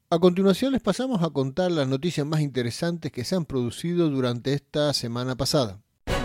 A continuación les pasamos a contar las noticias más interesantes que se han producido durante esta semana pasada.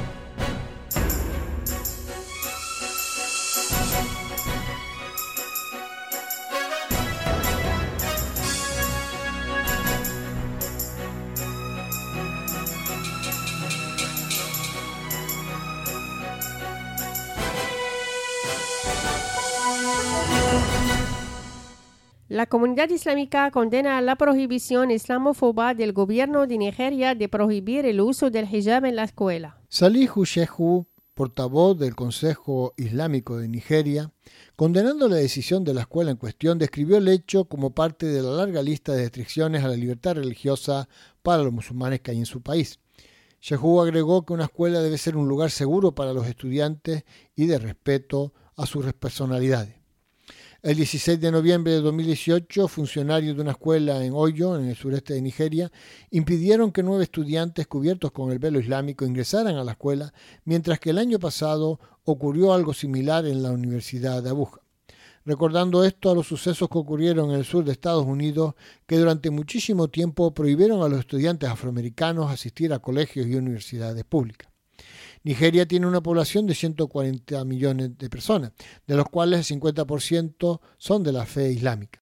La comunidad islámica condena la prohibición islamófoba del gobierno de Nigeria de prohibir el uso del hijab en la escuela. Salihu Shehu, portavoz del Consejo Islámico de Nigeria, condenando la decisión de la escuela en cuestión, describió el hecho como parte de la larga lista de restricciones a la libertad religiosa para los musulmanes que hay en su país. Shehu agregó que una escuela debe ser un lugar seguro para los estudiantes y de respeto a sus personalidades. El 16 de noviembre de 2018, funcionarios de una escuela en Oyo, en el sureste de Nigeria, impidieron que 9 estudiantes cubiertos con el velo islámico ingresaran a la escuela, mientras que el año pasado ocurrió algo similar en la Universidad de Abuja. Recordando esto a los sucesos que ocurrieron en el sur de Estados Unidos, que durante muchísimo tiempo prohibieron a los estudiantes afroamericanos asistir a colegios y universidades públicas. Nigeria tiene una población de 140 millones de personas, de los cuales el 50% son de la fe islámica.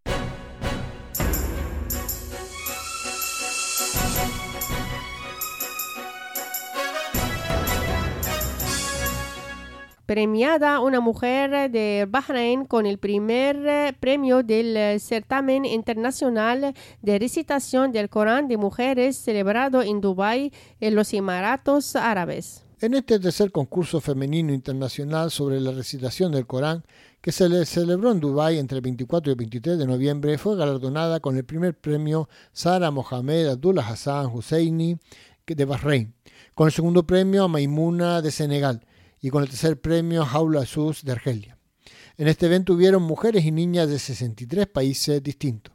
Premiada una mujer de Bahrein con el primer premio del certamen internacional de recitación del Corán de mujeres celebrado en Dubái, en los Emiratos Árabes. En este tercer concurso femenino internacional sobre la recitación del Corán, que se celebró en Dubái entre el 24 y el 23 de noviembre, fue galardonada con el primer premio Sara Mohamed Abdullah Hassan Husseini de Bahrein, con el segundo premio a Maimuna de Senegal y con el tercer premio a Haula Sus de Argelia. En este evento hubieron mujeres y niñas de 63 países distintos.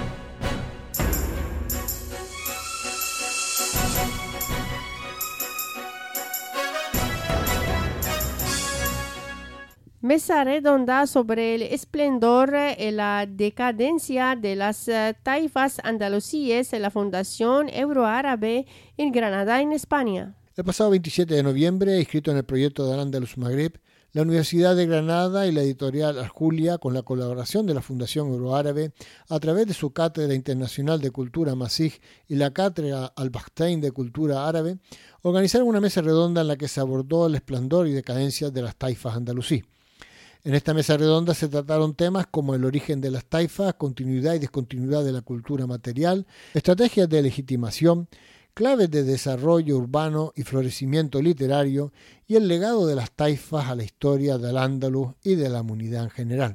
Mesa redonda sobre el esplendor y la decadencia de las taifas andalusíes en la Fundación Euroárabe en Granada, en España. El pasado 27 de noviembre, inscrito en el proyecto de Al-Ándalus Magreb, la Universidad de Granada y la editorial Al-Julia, con la colaboración de la Fundación Euroárabe, a través de su Cátedra Internacional de Cultura Masij y la Cátedra Al-Bahrain de Cultura Árabe, organizaron una mesa redonda en la que se abordó el esplendor y decadencia de las taifas andalusí. En esta mesa redonda se trataron temas como el origen de las taifas, continuidad y discontinuidad de la cultura material, estrategias de legitimación, claves de desarrollo urbano y florecimiento literario y el legado de las taifas a la historia del Al-Ándalus y de la humanidad en general.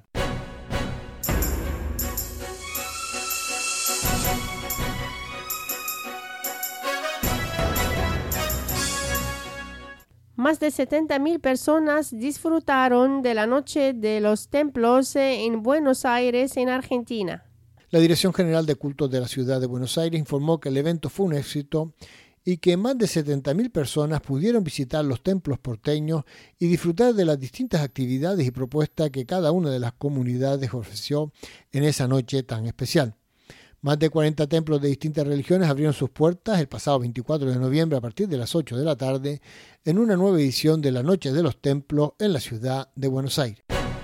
Más de 70.000 personas disfrutaron de la Noche de los Templos en Buenos Aires, en Argentina. La Dirección General de Cultos de la Ciudad de Buenos Aires informó que el evento fue un éxito y que más de 70.000 personas pudieron visitar los templos porteños y disfrutar de las distintas actividades y propuestas que cada una de las comunidades ofreció en esa noche tan especial. Más de 40 templos de distintas religiones abrieron sus puertas el pasado 24 de noviembre a partir de las 8 de la tarde en una nueva edición de la Noche de los Templos en la ciudad de Buenos Aires.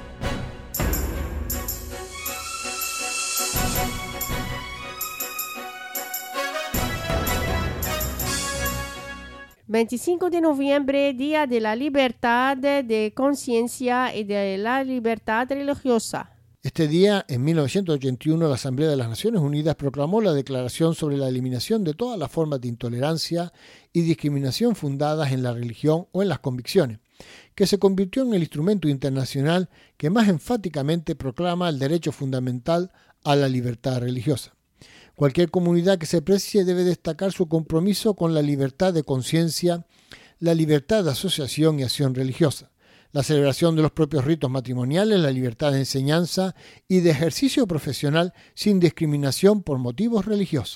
...25 de noviembre, Día de la Libertad de Conciencia y de la Libertad Religiosa. Este día, en 1981, la Asamblea de las Naciones Unidas proclamó la Declaración sobre la eliminación de todas las formas de intolerancia y discriminación fundadas en la religión o en las convicciones, que se convirtió en el instrumento internacional que más enfáticamente proclama el derecho fundamental a la libertad religiosa. Cualquier comunidad que se precie debe destacar su compromiso con la libertad de conciencia, la libertad de asociación y acción religiosa, la celebración de los propios ritos matrimoniales, la libertad de enseñanza y de ejercicio profesional sin discriminación por motivos religiosos.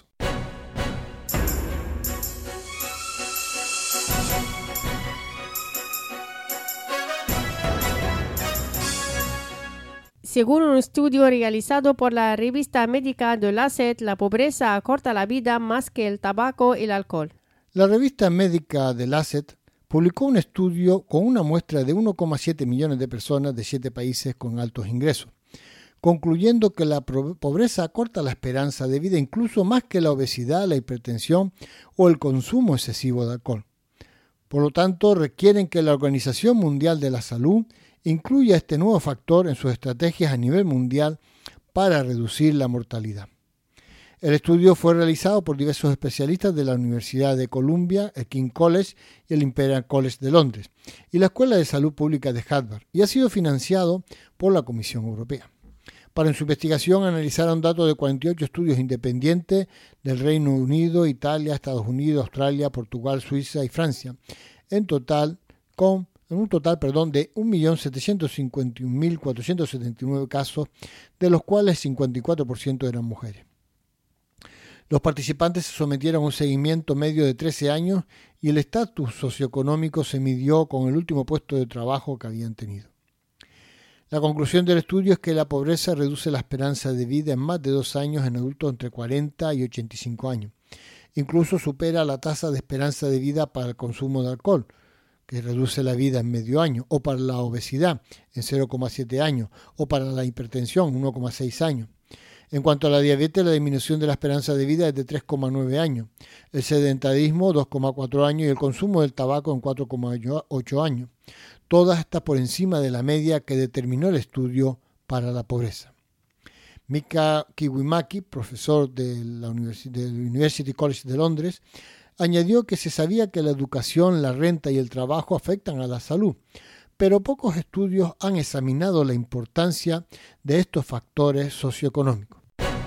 Según un estudio realizado por la revista médica The Lancet, la pobreza acorta la vida más que el tabaco y el alcohol. La revista médica The Lancet publicó un estudio con una muestra de 1,7 millones de personas de 7 países con altos ingresos, concluyendo que la pobreza acorta la esperanza de vida incluso más que la obesidad, la hipertensión o el consumo excesivo de alcohol. Por lo tanto, requieren que la Organización Mundial de la Salud incluya este nuevo factor en sus estrategias a nivel mundial para reducir la mortalidad. El estudio fue realizado por diversos especialistas de la Universidad de Columbia, el King's College y el Imperial College de Londres y la Escuela de Salud Pública de Harvard y ha sido financiado por la Comisión Europea. Para su investigación analizaron datos de 48 estudios independientes del Reino Unido, Italia, Estados Unidos, Australia, Portugal, Suiza y Francia, en un total de 1.751.479 casos, de los cuales 54% eran mujeres. Los participantes se sometieron a un seguimiento medio de 13 años y el estatus socioeconómico se midió con el último puesto de trabajo que habían tenido. La conclusión del estudio es que la pobreza reduce la esperanza de vida en más de 2 años en adultos entre 40 y 85 años. Incluso supera la tasa de esperanza de vida para el consumo de alcohol, que reduce la vida en medio año, o para la obesidad en 0,7 años, o para la hipertensión 1,6 años. En cuanto a la diabetes, la disminución de la esperanza de vida es de 3,9 años, el sedentarismo 2,4 años y el consumo del tabaco en 4,8 años. Todas estas por encima de la media que determinó el estudio para la pobreza. Mika Kiwimaki, profesor del University College de Londres, añadió que se sabía que la educación, la renta y el trabajo afectan a la salud, pero pocos estudios han examinado la importancia de estos factores socioeconómicos.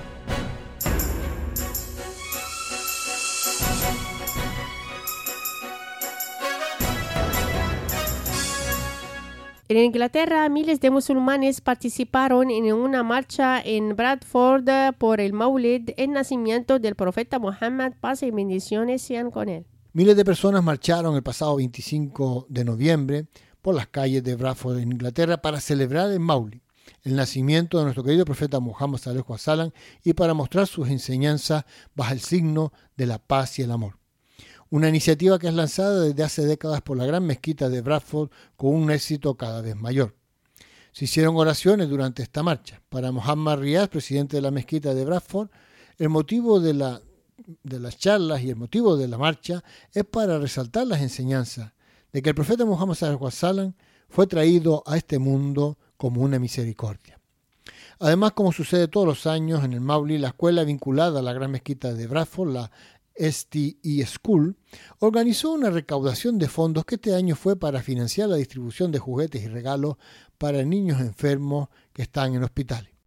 En Inglaterra, miles de musulmanes participaron en una marcha en Bradford por el Maulid, el nacimiento del profeta Muhammad, paz y bendiciones sean con él. Miles de personas marcharon el pasado 25 de noviembre por las calles de Bradford en Inglaterra para celebrar el Maulid, el nacimiento de nuestro querido profeta Muhammad sallallahu alaihi wasallam, y para mostrar sus enseñanzas bajo el signo de la paz y el amor. Una iniciativa que es lanzada desde hace décadas por la gran mezquita de Bradford con un éxito cada vez mayor. Se hicieron oraciones durante esta marcha. Para Muhammad Riaz, presidente de la mezquita de Bradford, el motivo de las charlas y el motivo de la marcha es para resaltar las enseñanzas de que el profeta Muhammad sallallahu alaihi wasallam fue traído a este mundo como una misericordia. Además, como sucede todos los años en el Maulid, la escuela vinculada a la gran mezquita de Bradford, la STE School, organizó una recaudación de fondos que este año fue para financiar la distribución de juguetes y regalos para niños enfermos que están en hospitales.